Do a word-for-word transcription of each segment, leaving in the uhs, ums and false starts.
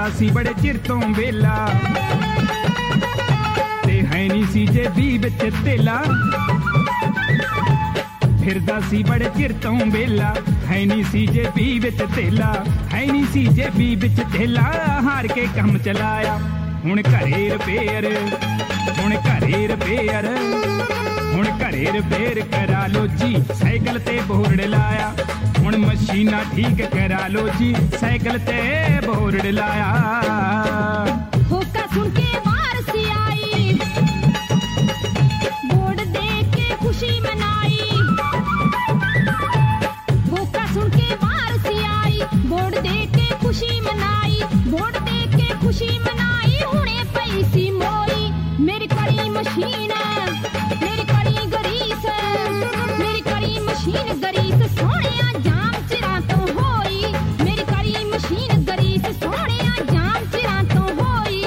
सी बड़े चिर तो वेला ते है नी सी जेबी विच तेला फिरदा सी बड़े चिर तो वेला है नी सी जेबी विच तेला है नी सी जेबी विच तेला हार के काम चलाया हुण घरे रिपेयर हुण घरे रिपेयर हुण घरे रिपेयर करा लो जी साइकिल ते बोर्ड लाया हुण मशीना ठीक करा लो जी साइकिल ते बोर्ड लाया होका सुन के बाहर से आई बोर्ड देख के खुशी मनाई होका सुन के बाहर से आई बोर्ड देख के खुशी मनाई बोर्ड देख के खुशी मनाई हुणे पई सी मोई मेरी कड़ी मशीन मेरी कड़ी गरीस मेरी कड़ी मशीन गरीस सोहणिया जाम चिरां तो होई मेरी कड़ी मशीन गरीस सोहणिया जाम चिरां तो होई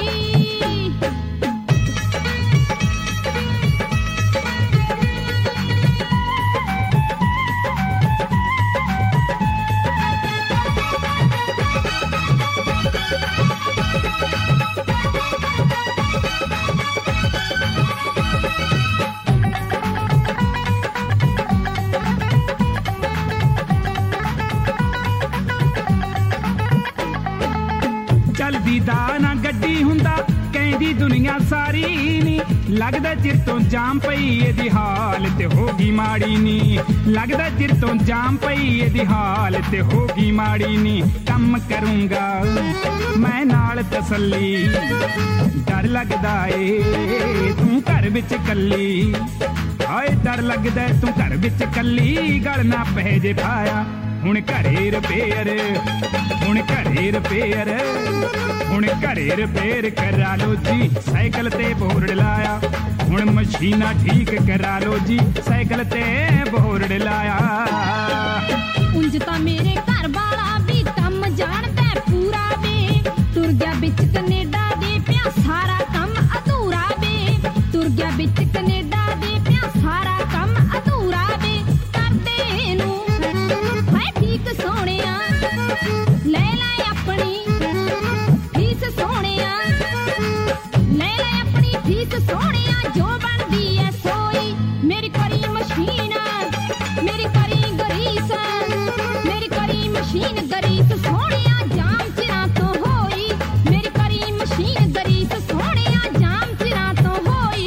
चलदी दा ना गड्डी हुंदा कहंदी दुनिया सारी नी लगदा चिर तो जाम पई एदी हाल ते होगी माड़ी नी लगदा चिर तो जाम पई एदी हाल ते होगी माड़ी नी कम करूंगा मैं नाल तसल्ली डर लगदा ए तू घर विच कल्ली हाय डर लगदा तू घर विच कल्ली गल ना पै जे पाया हुण घरे रिपेयर हुण घरे रिपेयर हुण घरे रिपेयर करा लो जी साइकिल ते बोर्ड लाया हुण मशीना ठीक करा लो जी साइकिल ते बोर्ड लाया उंज तां मेरे घर वाला भी कम जानदा पूरा वे तुर गया बिच कनेडा दे पिया सारा कम अधूरा वे तुर गया बिच कनेडा दे पिया सारा कम अधूरा वे करदे नू हाय ठीक सोहणिया ले ले अपनी फीस सोहणिया ले ले अपनी फीस सोहणिया जो बनदी ऐ सोई मेरी करी मशीन मेरी करी गरीस मेरी करी मशीन गरीस सोहणिया जाम चिरां तो होई मेरी करी मशीन गरीस सोहणिया जाम चिरां तो होई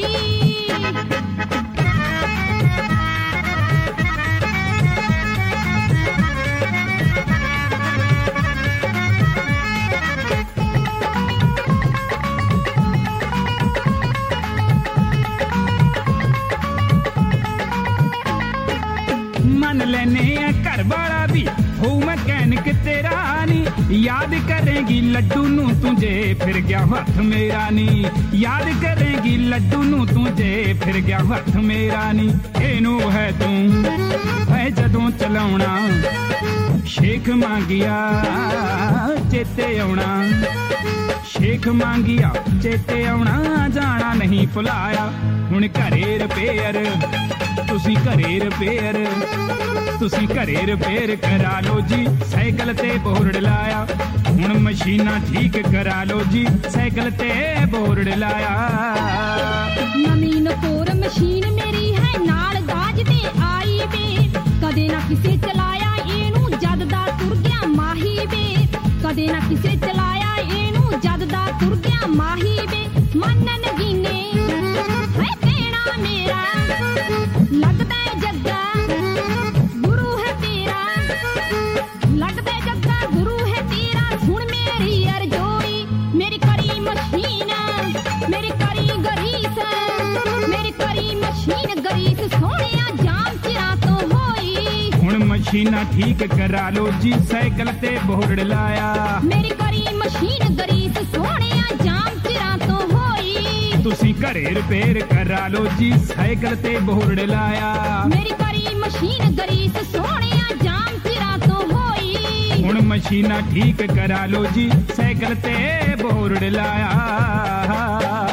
मन लेने घर वाला भी हो मैकेनिक तेरा नी याद करेगी लड्डू नू तुझे फिर गया हथ मेरा नी याद करेगी लड्डू नू तुझे फिर गया हथ मेरा नी एनू है तू है जदों चलाउणा शेख मांगिया चेते आउणा शेख मांगिया चेते आउणा जाना नहीं भुलाया हुण घरे रिपेयर तुसी घरे रिपेयर तुसी घरे रिपेयर करा लो जी साइकिल ते बोर्ड लाया हुण मशीना ठीक करा लो जी साइकिल ते बोर्ड लाया नवीं नकोर मशीन मेरी है नाल दाज ते आई वे कदे ना किसे चलाया एनू जद दा तुर गया माही वे कदे ना किसे चलाया एनू जद दा तुर गया माही वे मनन गिने है तेरा मेरा लगदा है जग्गा गुरु है तेरा लगदा है जग्गा गुरु है तेरा सुन मेरी अरजोई मेरी करी मशीन मेरी करी गरीस मेरी करी मशीन गरीस सोहणिया जाम चिरां तो होई हुण मशीना ठीक करा लो जी साइकिल ते बोर्ड लाया मेरी करी मशीन गरीस सोहणिया जाम चिरां तो होई तुसी घरे रिपेयर करा लो जी साइकिल ते बोर्ड लाया मेरी करी मशीन गरीस सोहणिया जाम चिरां तो होई हुण मशीना ठीक करा लो जी साइकिल ते बोर्ड लाया